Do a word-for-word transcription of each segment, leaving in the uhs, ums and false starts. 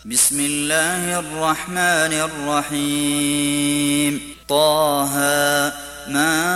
بسم الله الرحمن الرحيم طه ما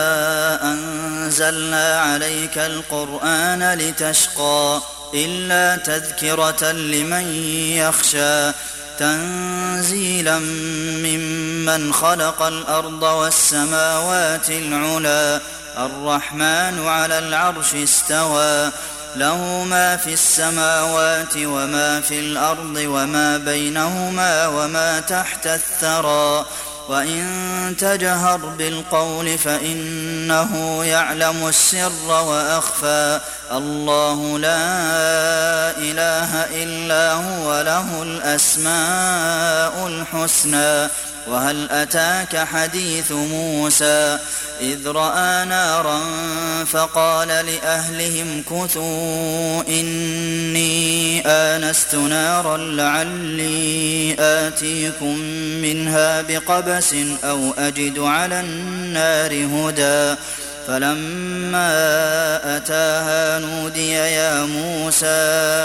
أنزلنا عليك القرآن لتشقى إلا تذكرة لمن يخشى تنزيلا ممن خلق الأرض والسماوات العلى الرحمن على العرش استوى له ما في السماوات وما في الأرض وما بينهما وما تحت الثرى وإن تجهر بالقول فإنه يعلم السر وأخفى الله لا إله إلا هو له الأسماء الحسنى وهل أتاك حديث موسى إذ رأى نارا فقال لأهلهم كثوا إني آنست نارا لعلي آتيكم منها بقبس أو أجد على النار هدى فلما أتاها نودي يا موسى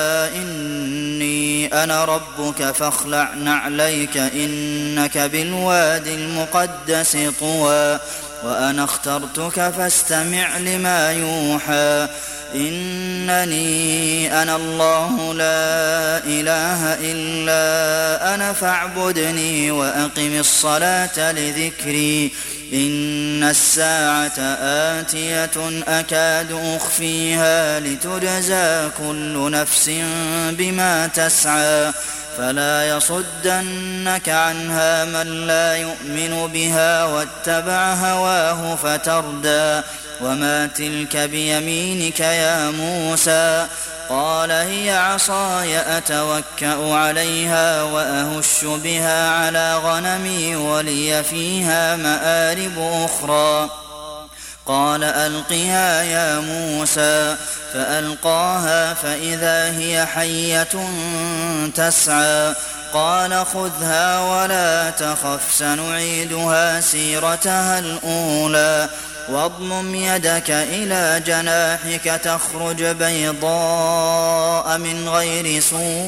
إني أنا ربك فاخلع نعليك إنك بالوادي المقدس طوى وأنا اخترتك فاستمع لما يوحى إنني أنا الله لا إله إلا أنا فاعبدني وأقم الصلاة لذكري إن الساعة آتية أكاد أخفيها لتجزى كل نفس بما تسعى فلا يصدنك عنها من لا يؤمن بها واتبع هواه فتردى وما تلك بيمينك يا موسى قال هي عصاي أتوكأ عليها وأهش بها على غنمي ولي فيها مآرب أخرى قال ألقها يا موسى فألقاها فإذا هي حية تسعى قال خذها ولا تخف سنعيدها سيرتها الأولى واضمم يدك إلى جناحك تخرج بيضاء من غير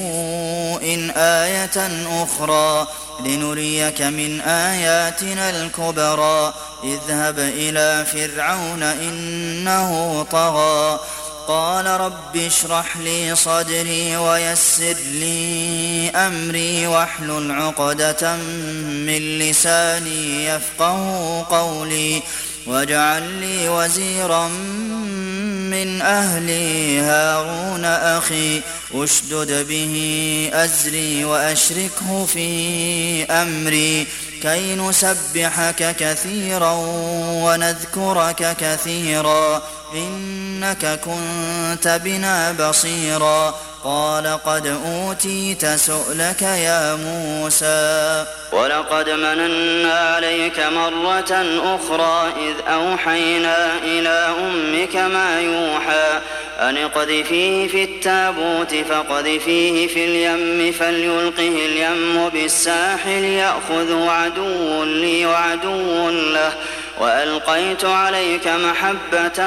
سوء آية أخرى لنريك من آياتنا الكبرى اذهب إلى فرعون إنه طغى قال رب اشرح لي صدري ويسر لي أمري واحلل عقدة من لساني يفقه قولي واجعل لي وزيرا من أهلي هارون أخي أشدد به أزري وأشركه في أمري كي نسبحك كثيرا ونذكرك كثيرا إنك كنت بنا بصيرا قال قد أوتيت سؤلك يا موسى ولقد مننا عليك مرة أخرى إذ أوحينا إلى أمك ما يوحى أن اقذفيه في التابوت فاقذفيه في اليم فليلقه اليم بالساحل يأخذه عدو لي وعدو له وألقيت عليك محبة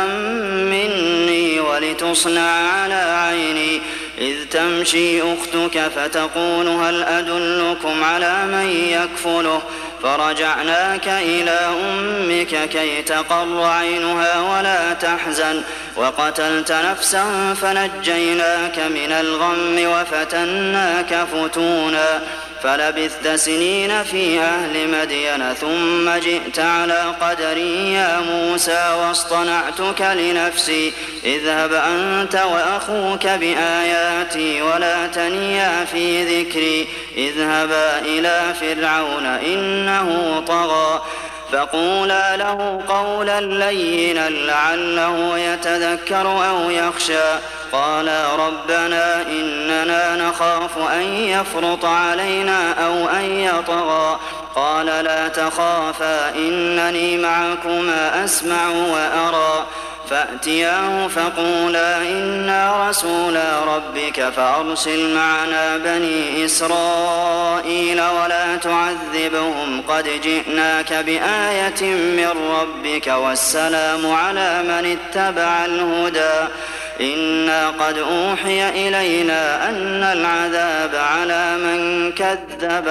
مني ولتصنع على عيني إذ تمشي أختك فتقول هل أدلكم على من يكفله فرجعناك إلى أمك كي تقر عينها ولا تحزن وقتلت نفسا فنجيناك من الغم وفتناك فتونا فلبثت سنين في أهل مدين ثم جئت على قدري يا موسى واصطنعتك لنفسي اذهب أنت وأخوك بآياتي ولا تنيا في ذكري اذهبا إلى فرعون إنه طغى فقولا له قولا لينا لعله يتذكر أو يخشى قالا ربنا إننا نخاف أن يفرط علينا أو أن يطغى قال لا تخافا إنني معكما أسمع وأرى فأتياه فقولا إنا رسولا ربك فأرسل معنا بني إسرائيل ولا تعذبهم قد جئناك بآية من ربك والسلام على من اتبع الهدى إنا قد أوحي إلينا أن العذاب على من كذب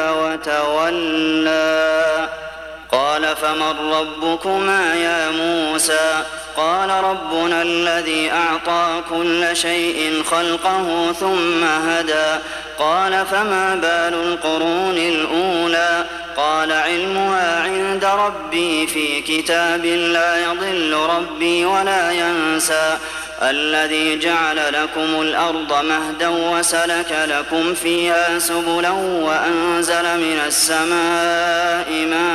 وتولى قال فمن ربكما يا موسى قال ربنا الذي أعطى كل شيء خلقه ثم هدى قال فما بال القرون الأولى قال علمها عند ربي في كتاب لا يضل ربي ولا ينسى الذي جعل لكم الأرض مهدا وسلك لكم فيها سبلا وأنزل من السماء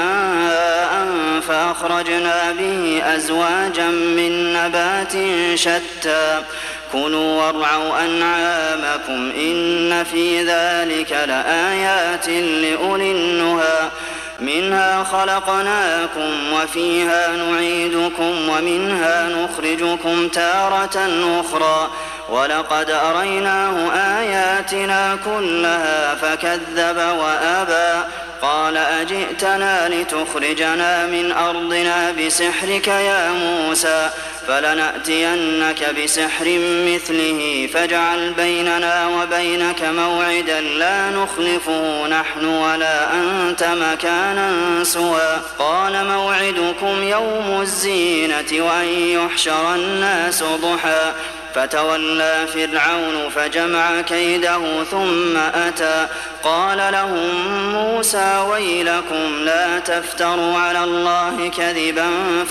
ماء فأخرجنا به أزواجا من نبات شتى كلوا وارعوا أنعامكم إن في ذلك لآيات لأولي النهى منها خلقناكم وفيها نعيدكم ومنها نخرجكم تارة أخرى ولقد أريناه آياتنا كلها فكذب وأبى قال أجئتنا لتخرجنا من أرضنا بسحرك يا موسى فلنأتينك بسحر مثله فاجعل بيننا وبينك موعدا لا نخلفه نحن ولا أنت مكانا سوى قال موعدكم يوم الزينة وأن يحشر الناس ضحى فتولى فرعون فجمع كيده ثم أتى قال لهم موسى ويلكم لا تفتروا على الله كذبا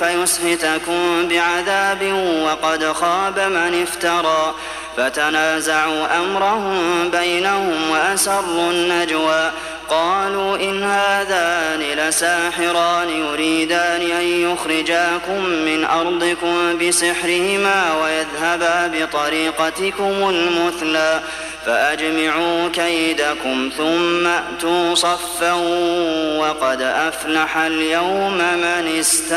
فيسحتكم بعذاب وقد خاب من افترى فتنازعوا أمرهم بينهم وأسروا النجوى قالوا إن هذان لساحران يريدان أن يخرجاكم من أرضكم بسحرهما ويذهبا بطريقتكم المثلى فأجمعوا كيدكم ثم أتوا صفا وقد أفلح اليوم من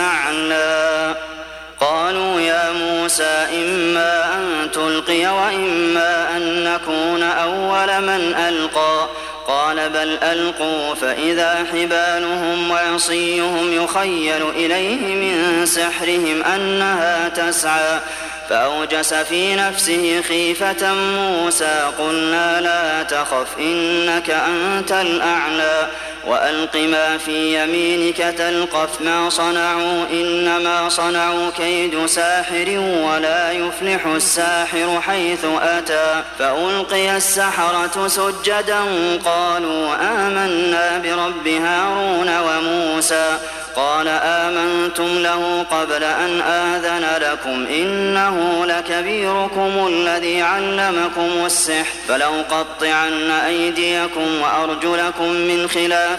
استعلى قالوا يا موسى إما أن تلقي وإما أن نكون أول من ألقى قال بل ألقوا فإذا حبالهم وعصيهم يخيل إليه من سحرهم أنها تسعى فأوجس في نفسه خيفة موسى قلنا لا تخف إنك أنت الأعلى وألق ما في يمينك تلقف ما صنعوا إنما صنعوا كيد ساحر ولا يفلح الساحر حيث أتى فألقي السحرة سجدا قالوا آمنا برب هارون وموسى قال آمنتم له قبل أن آذن لكم إنه لكبيركم الذي علمكم السحر فلأقطعن أيديكم وأرجلكم من خلاف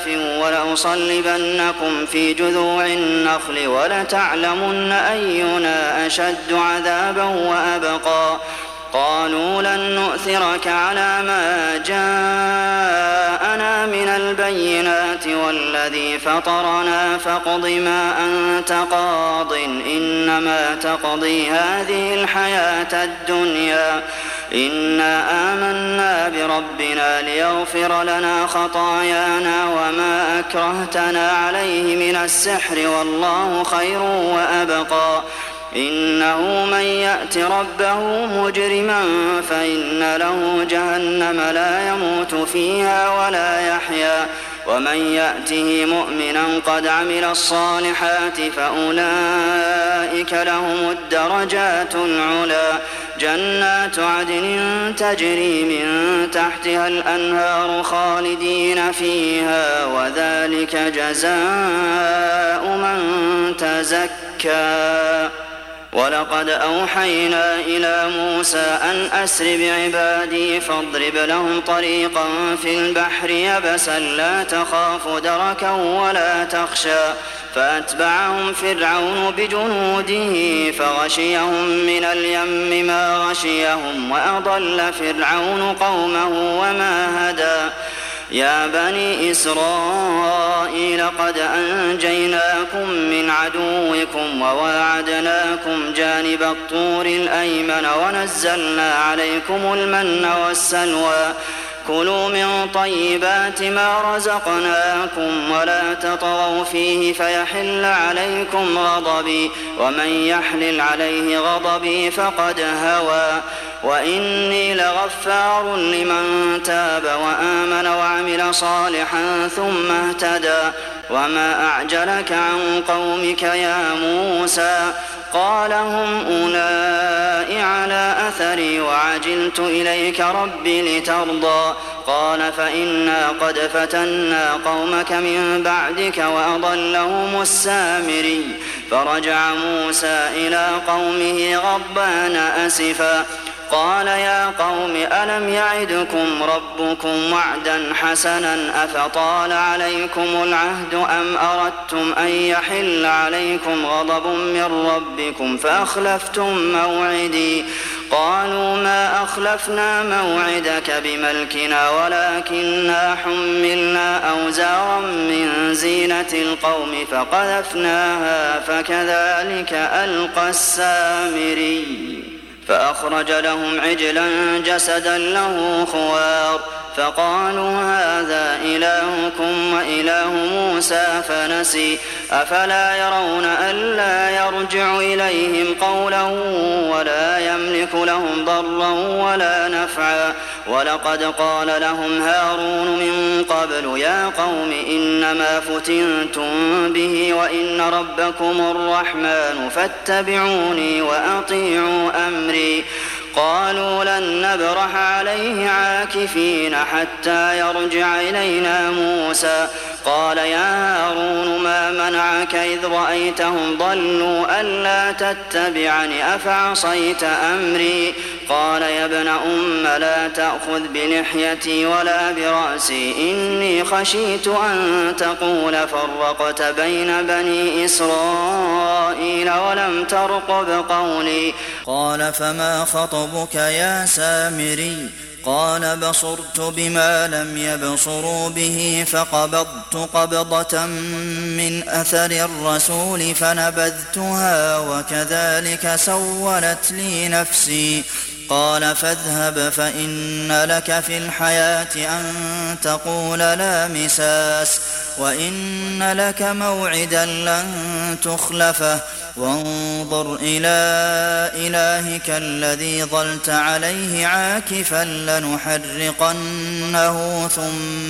ولأصلبنكم في جذوع النخل ولتعلمن أينا أشد عذابا وأبقى قالوا لن نؤثرك على ما جاءنا من البينات والذي فطرنا فاقض ما أنت قاض إنما تقضي هذه الحياة الدنيا إنا آمنا بربنا ليغفر لنا خطايانا وما أكرهتنا عليه من السحر والله خير وأبقى إنه من يأت ربه مجرما فإن له جهنم لا يموت فيها ولا يحيا ومن يأته مؤمنا قد عمل الصالحات فأولئك لهم الدرجات العلى جنات عدن تجري من تحتها الأنهار خالدين فيها وذلك جزاء من تزكى ولقد أوحينا إلى موسى أن أسر بعبادي فاضرب لهم طريقا في البحر يبسا لا تخاف دركا ولا تخشى فأتبعهم فرعون بجنوده فغشيهم من اليم ما غشيهم وأضل فرعون قومه وما هدى يا بني إسرائيل قد أنجيناكم من عدوكم وواعدناكم جانب الطور الأيمن ونزلنا عليكم المن والسلوى كلوا من طيبات ما رزقناكم ولا تطغوا فيه فيحل عليكم غضبي ومن يحلل عليه غضبي فقد هوى وإني لغفار لمن تاب وآمن وعمل صالحا ثم اهتدى وما أعجلك عن قومك يا موسى قال هم أولئك على أثري وعجلت إليك رب لترضى قال فإنا قد فتنا قومك من بعدك وأضلهم السامري فرجع موسى إلى قومه غضبان أسفا قال يا قوم ألم يعدكم ربكم وعدا حسنا أفطال عليكم العهد أم أردتم أن يحل عليكم غضب من ربكم فأخلفتم موعدي قالوا ما أخلفنا موعدك بملكنا ولكننا حملنا أوزارا من زينة القوم فقذفناها فكذلك ألقى السامري فأخرج لهم عجلا جسدا له خوار فقالوا هذا إلهكم وإله موسى فنسي أفلا يرون ألا يرجع إليهم قولا ولا يملك لهم ضرا ولا نفعا ولقد قال لهم هارون من قبل يا قوم إنما فتنتم به وإن ربكم الرحمن فاتبعوني وأطيعوا أمري قالوا لن نبرح عليه عاكفين حتى يرجع إلينا موسى قال يا هارون ما منعك إذ رأيتهم ضلوا ألا تتبعني أفعصيت أمري قال يا ابن أم لا تأخذ بلحيتي ولا برأسي إني خشيت أن تقول فرقت بين بني إسرائيل ولم ترقب قولي قال فما خطبك يا سامري قال بصرت بما لم يبصروا به فقبضت قبضة من أثر الرسول فنبذتها وكذلك سولت لي نفسي قال فاذهب فإن لك في الحياة أن تقول لا مساس وإن لك موعدا لن تخلفه وانظر إلى إلهك الذي ظلت عليه عاكفا لنحرقنه ثم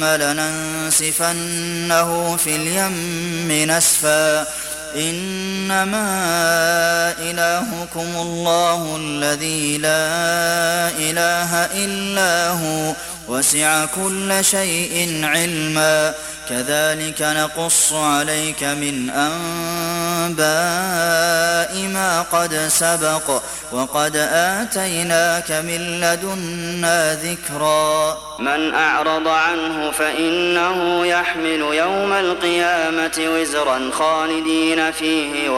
لننسفنه في اليم نسفا إنما إلهكم الله الذي لا إله إلا هو وسع كل شيء علما كذلك نقص عليك من أنباء ما قد سبق وقد آتيناك من لدنا ذكرا من أعرض عنه فإنه يحمل يوم القيامة وزرا خالدين فيه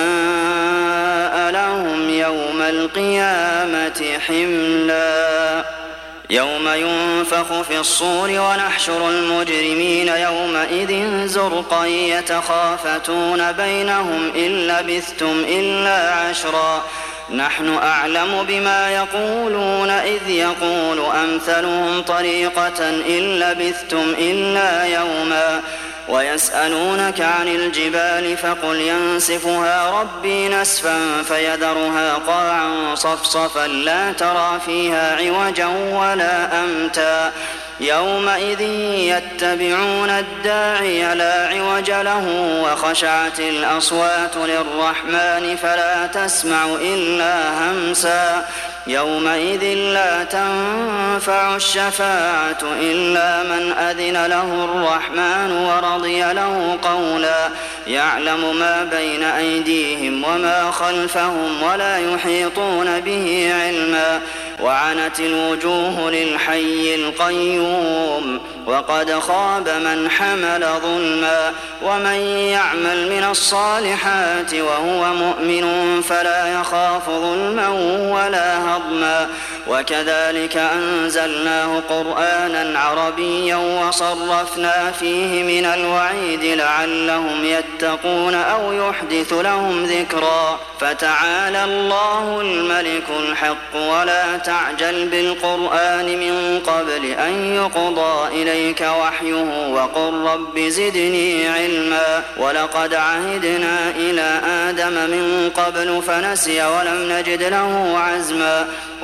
وساء لهم يوم القيامة حملا يوم ينفخ في الصور ونحشر المجرمين يومئذ زرقا يتخافتون بينهم إن لبثتم إلا عشرا نحن أعلم بما يقولون إذ يقول أمثلهم طريقة إن لبثتم إلا يوما ويسألونك عن الجبال فقل ينسفها ربي نسفا فيذرها قاعا صفصفا لا ترى فيها عوجا ولا أمتا يومئذ يتبعون الداعي لا عوج له وخشعت الأصوات للرحمن فلا تسمع إلا همسا يومئذ لا تنفع الشفاعة إلا من أذن له الرحمن ورضي له قولا يعلم ما بين أيديهم وما خلفهم ولا يحيطون به علما وعنت الوجوه للحي القيوم وقد خاب من حمل ظلما ومن يعمل من الصالحات وهو مؤمن فلا يخاف ظلما ولا هضما وكذلك أنزلناه قرآنا عربيا وصرفنا فيه من الوعيد لعلهم يتقون أو يحدث لهم ذكرا فتعالى الله الملك الحق ولا تعجل بالقرآن من قبل أن يقضى إليك وحيه وقل رب زدني علما ولقد عهدنا إلى آدم من قبل فنسي ولم نجد له عزما وإذ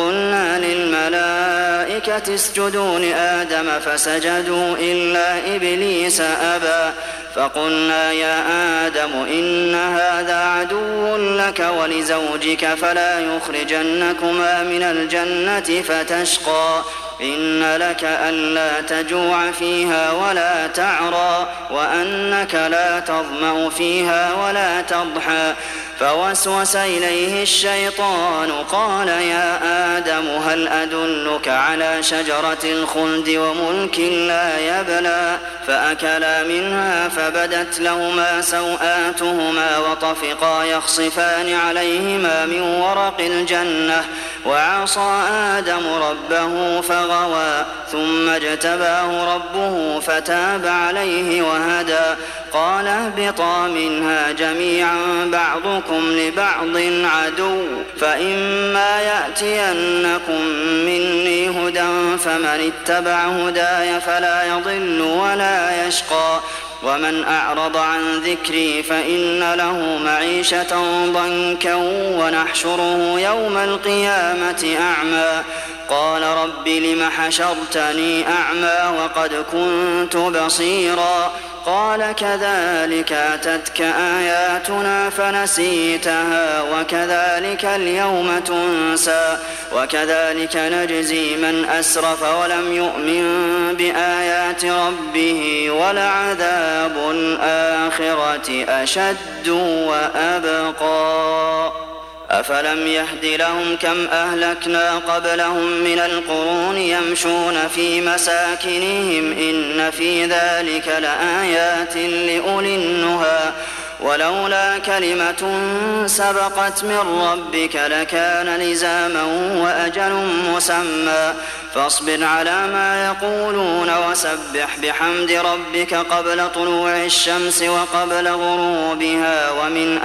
قلنا للملائكة اسجدوا لآدم فسجدوا إلا إبليس أبى فقلنا يا آدم إن هذا عدو لك ولزوجك فلا يخرجنكما من الجنة فتشقى إن لك ألا تجوع فيها ولا تعرى وأنك لا تظمأ فيها ولا تضحى فوسوس إليه الشيطان قال يا آدم هل أدلك على شجرة الخلد وملك لا يبلى فأكلا منها فبدت لهما سوآتهما وطفقا يخصفان عليهما من ورق الجنة وعصى آدم ربه فغوى ثم اجتباه ربه فتاب عليه وهدى قال اهبطا منها جميعا بعضكم لبعض عدو فإما يأتينكم مني هدى فمن اتبع هداي فلا يضل ولا يشقى ومن أعرض عن ذكري فإن له معيشة ضنكا ونحشره يوم القيامة أعمى قال رب لم حشرتني أعمى وقد كنت بصيرا قال كذلك أتتك آياتنا فنسيتها وكذلك اليوم تنسى وكذلك نجزي من أسرف ولم يؤمن بآيات ربه ولعذاب الآخرة أشد وأبقى أفلم يهد لهم كم أهلكنا قبلهم من القرون يمشون في مساكنهم إن في ذلك لآيات لأولي النهى ولولا كلمة سبقت من ربك لكان لزاما وأجل مسمى فاصبر على ما يقولون وسبح بحمد ربك قبل طلوع الشمس وقبل غروبها ومن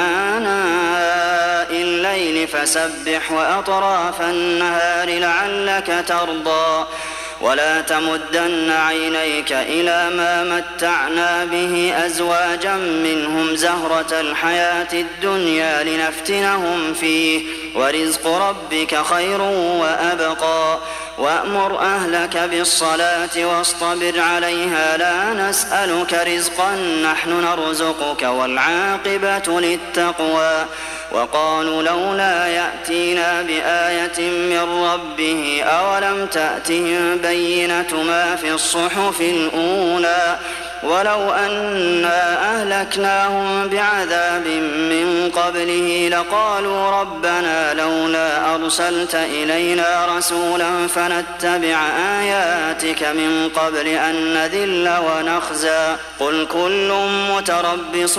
آناء الليل فسبح وأطراف النهار لعلك ترضى ولا تمدن عينيك إلى ما متعنا به أزواجا منهم زهرة الحياة الدنيا لنفتنهم فيه ورزق ربك خير وأبقى وأمر أهلك بالصلاة واصطبر عليها لا نسألك رزقا نحن نرزقك والعاقبة للتقوى وقالوا لولا يأتينا بآية من ربه أولم تأتهم بينة ما في الصحف الأولى ولو أنا أهلكناهم بعذاب من قبله لقالوا ربنا لولا أرسلت إلينا رسولا فنتبع آياتك من قبل أن نذل ونخزى قل كل متربص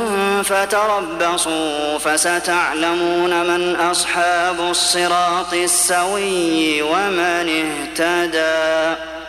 فتربصوا فستعلمون من أصحاب الصراط السوي ومن اهتدى.